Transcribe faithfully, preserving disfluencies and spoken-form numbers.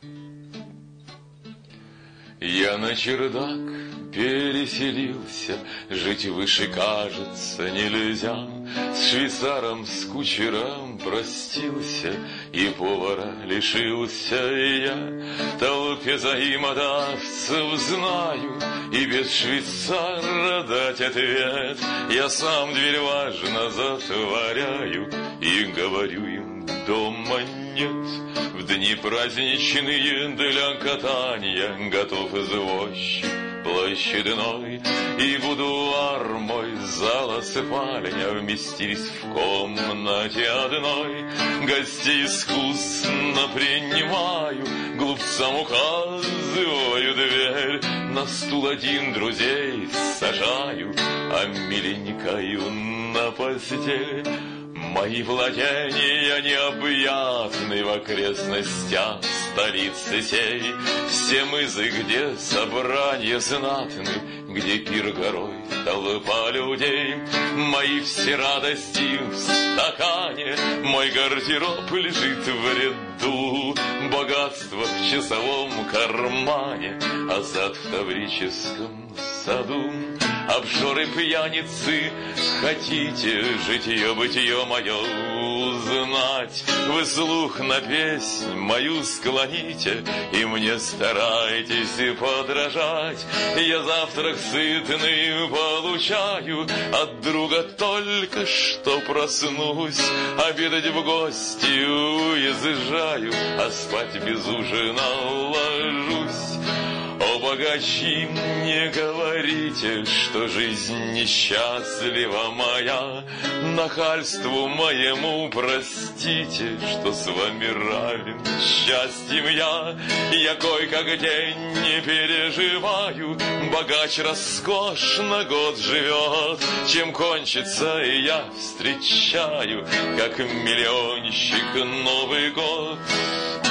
Я на чердак переселился, жить выше, кажется, нельзя. С швейцаром, с кучером простился, и повара лишился я. Толпе взаимодавцев знаю, и без швейцара дать ответ. Я сам дверь важно затворяю и говорю им: дома нет. В дни праздничные для катания готов извозчик площадной, и будуар мой, зал спальня вместились в комнате одной. Гостей искусно принимаю, глупцам указываю дверь, на стул один друзей сажаю, а миленькою на постель. Мои владения необъятны в окрестностях столицы сей. Все мызы, где собрания знатны, где пир горой, толпа людей. Мои все радости в стакане, мой гардероб лежит в ряду. Богатство в часовом кармане, а сад в Таврическом саду. Обжоры, пьяницы, хотите житье-бытие мое узнать? Вы слух на песнь мою склоните, и мне старайтесь подражать. Я завтрак сытный получаю, от друга только что проснусь. Обедать в гости уезжаю, а спать без ужина ложусь. О, богачи, не говорите, что жизнь несчастлива моя. Нахальству моему простите, что с вами равен счастьем я. Я кой-как день не переживаю, богач роскошно год живет. Чем кончится, и я встречаю, как миллионщик, Новый год.